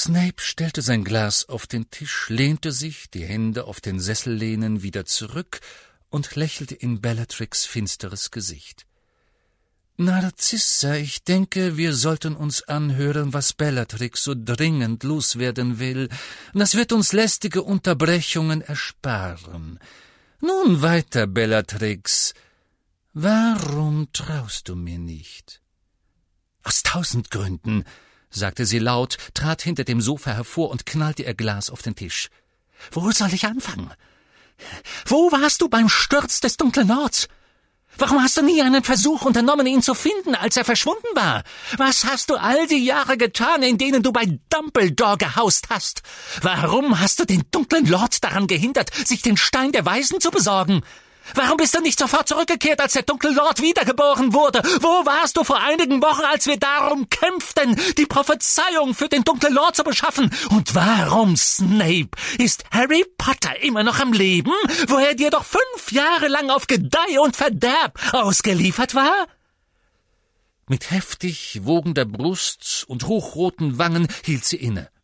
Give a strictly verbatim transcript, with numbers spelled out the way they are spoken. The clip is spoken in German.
Snape stellte sein Glas auf den Tisch, lehnte sich, die Hände auf den Sessellehnen wieder zurück und lächelte in Bellatrix finsteres Gesicht. »Narcissa, ich denke, wir sollten uns anhören, was Bellatrix so dringend loswerden will. Das wird uns lästige Unterbrechungen ersparen. Nun weiter, Bellatrix. Warum traust du mir nicht?« »Aus tausend Gründen«, sagte sie laut, trat hinter dem Sofa hervor und knallte ihr Glas auf den Tisch. »Wo soll ich anfangen? Wo warst du beim Sturz des Dunklen Lords? Warum hast du nie einen Versuch unternommen, ihn zu finden, als er verschwunden war? Was hast du all die Jahre getan, in denen du bei Dumbledore gehaust hast? Warum hast du den Dunklen Lord daran gehindert, sich den Stein der Weisen zu besorgen? Warum bist du nicht sofort zurückgekehrt, als der Dunkle Lord wiedergeboren wurde? Wo warst du vor einigen Wochen, als wir darum kämpften, die Prophezeiung für den Dunklen Lord zu beschaffen? Und warum, Snape, ist Harry Potter immer noch am Leben, wo er dir doch fünf Jahre lang auf Gedeih und Verderb ausgeliefert war?« Mit heftig wogender Brust und hochroten Wangen hielt sie inne.